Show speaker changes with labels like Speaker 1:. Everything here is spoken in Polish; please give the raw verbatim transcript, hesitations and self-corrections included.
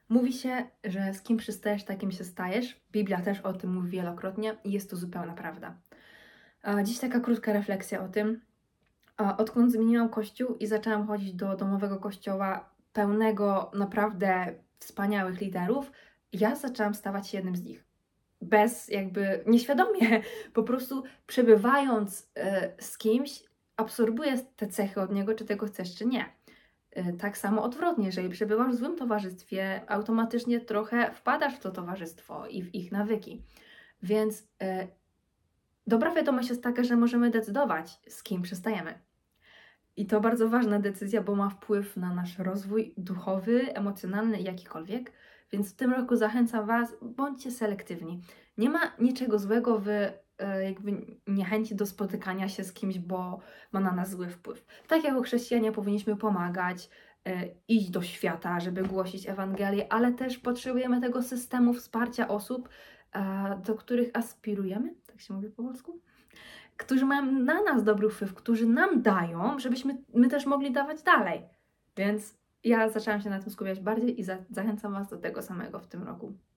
Speaker 1: Mówi się, że z kim przystajesz, takim się stajesz. Biblia też o tym mówi wielokrotnie i jest to zupełna prawda. A dziś taka krótka refleksja o tym. A odkąd zmieniłam kościół i zaczęłam chodzić do domowego kościoła pełnego naprawdę wspaniałych liderów, ja zaczęłam stawać się jednym z nich. Bez jakby nieświadomie, po prostu przebywając e, z kimś, absorbuję te cechy od niego, czy tego chcesz, czy nie. E, Tak samo odwrotnie, jeżeli przebywasz w złym towarzystwie, automatycznie trochę wpadasz w to towarzystwo i w ich nawyki. Więc e, dobra wiadomość jest taka, że możemy decydować, z kim przystajemy. I to bardzo ważna decyzja, bo ma wpływ na nasz rozwój duchowy, emocjonalny i jakikolwiek. Więc w tym roku zachęcam Was, bądźcie selektywni. Nie ma niczego złego w e, jakby niechęci do spotykania się z kimś, bo ma na nas zły wpływ. Tak jako chrześcijanie powinniśmy pomagać, e, iść do świata, żeby głosić Ewangelię, ale też potrzebujemy tego systemu wsparcia osób, e, do których aspirujemy, tak się mówi po polsku? Którzy mają na nas dobry wpływ, którzy nam dają, żebyśmy my też mogli dawać dalej. Więc ja zaczęłam się na tym skupiać bardziej i za zachęcam Was do tego samego w tym roku.